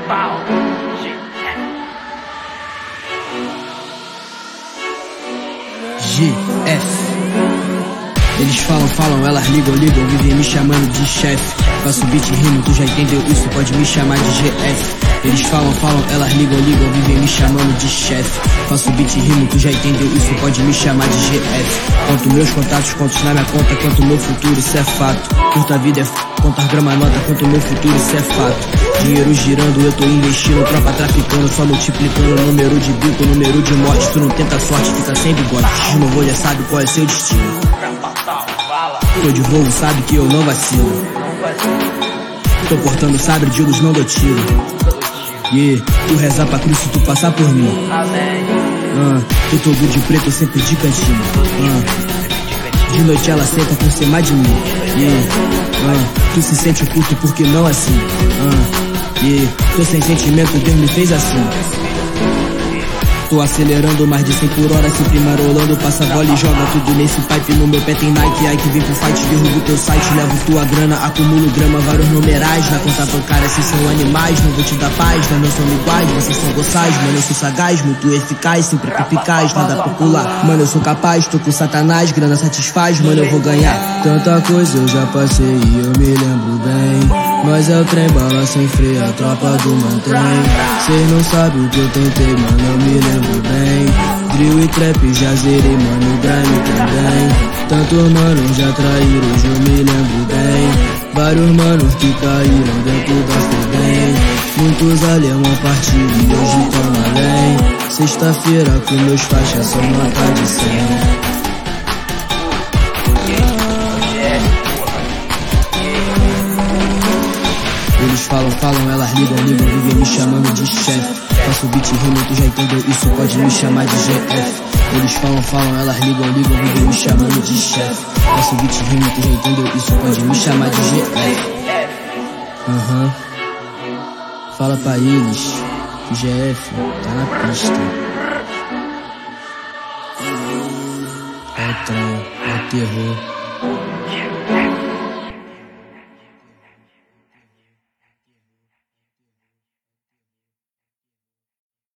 GF. Eles falam, elas ligam, vivem me chamando de chefe. Faço beat e rimo, tu já entendeu isso, pode me chamar de GF. Eles falam, elas ligam, vivem me chamando de chefe. Faço beat e rimo, tu já entendeu isso, pode me chamar de GF. Conto meus contatos, contos na minha conta, quanto meu futuro, isso é fato. Curta a vida é contar grama nota, quanto meu futuro, isso é fato. Dinheiro girando, eu tô investindo, tropa traficando, só multiplicando. Número de bico, número de morte, tu não tenta sorte, fica sem bigode. Não vou, já sabe qual é seu destino. Tô de voo, sabe que eu não vacilo. Tô cortando sabre de luz, não dou tiro. Tu rezar pra cruz se tu passar por mim. Tu todo de preto, sempre de cantinho. De noite ela senta por cima de mim. Tu se sente oculto porque não assim. Tô sem sentimento, Deus me fez assim. Tô acelerando mais de 100 por hora, sempre marolando. Passa a bola e joga tudo nesse pipe. No meu pé tem Nike, ai que vem pro fight. Derrubo teu site, levo tua grana, acumulo grama, vários numerais. Na conta bancária, vocês são animais. Não vou te dar paz, não são iguais. Vocês são boçais, mano, eu sou sagaz. Muito eficaz, sempre eficaz, nada popular. Mano, eu sou capaz, tô com satanás. Grana satisfaz, mano, eu vou ganhar. Tanta coisa eu já passei e eu me lembro bem. Mas é o trem, bala sem freio, a tropa do mantém. Cês não sabem o que eu tentei, mano, eu me lembro bem. Drill e trap já zerei, mano, grime também. Tantos manos já traíram, hoje eu me lembro bem. Vários manos que caíram dentro da FEBEM. Muitos alemão partiram e hoje tão além. Sexta-feira com meus faixas são nota de 100. Eles falam, elas ligam, vivem me chamando de chefe. Faço beat e rimo, tu já entendeu isso, pode me chamar de GF. Eles falam, elas ligam, vivem me chamando de chefe. Faço beat e rimo, tu já entendeu isso, pode me chamar de GF. Fala pra eles que GF tá na pista. É o trem, é o terror.